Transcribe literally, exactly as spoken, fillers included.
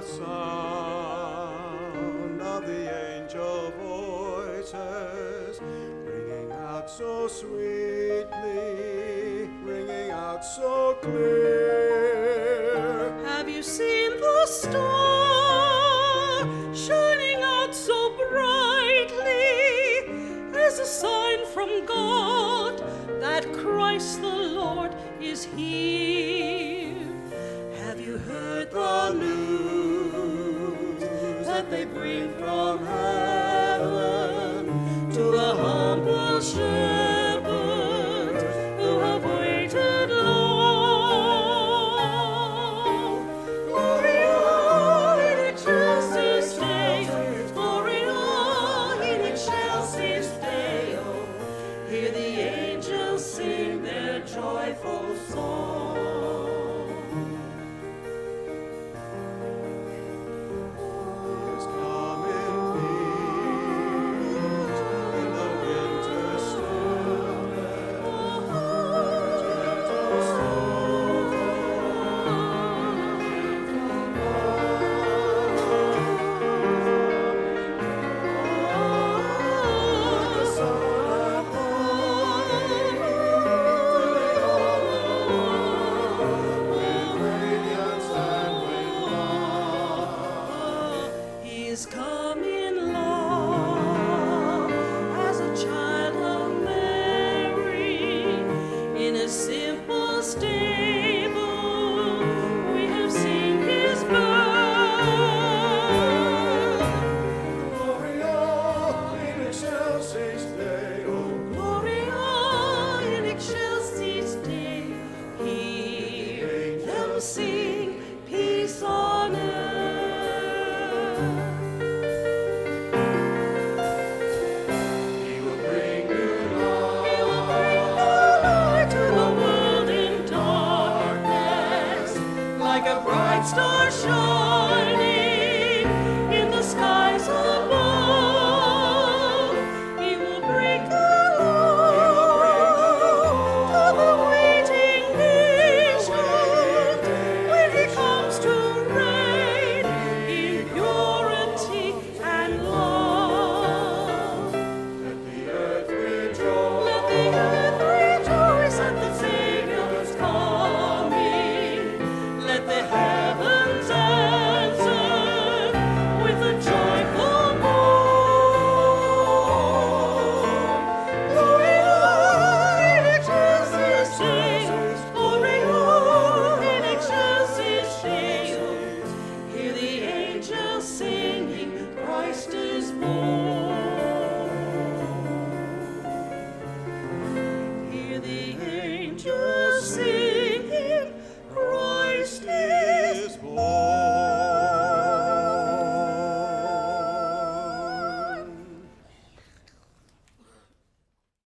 the sound of the angel voices, ringing out so sweetly, ringing out so clear. Have you seen the star shining out so brightly as a sign from God that Christ the Lord is here? Have you heard the news that they bring from heaven to the humble shepherds who have waited long? Gloria in excelsis Deo, Gloria in excelsis Deo. Hear the angels sing their joyful song.